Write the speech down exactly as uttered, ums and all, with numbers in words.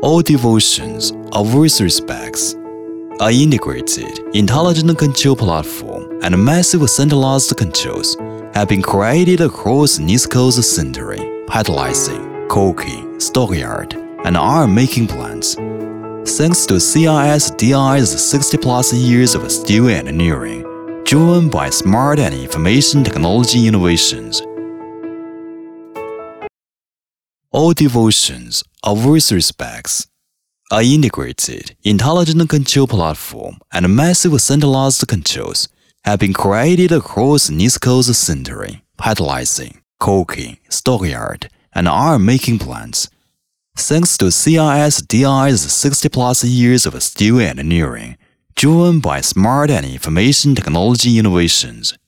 All devotions of voice respects. An integrated, intelligent control platform and massive centralized controls have been created across Nisco's sintering, petrolizing, coking, stockyard, and iron-making plants. Thanks to C I S D I's sixty plus years of steel engineering, driven by smart and information technology innovations. All devotions of voice respects. An integrated, intelligent control platform and massive centralized controls have been created across Nisco's sintering, petrolizing, coking, stockyard, and iron-making plants. Thanks to C I S D I's sixty plus years of steel engineering, driven by smart and information technology innovations.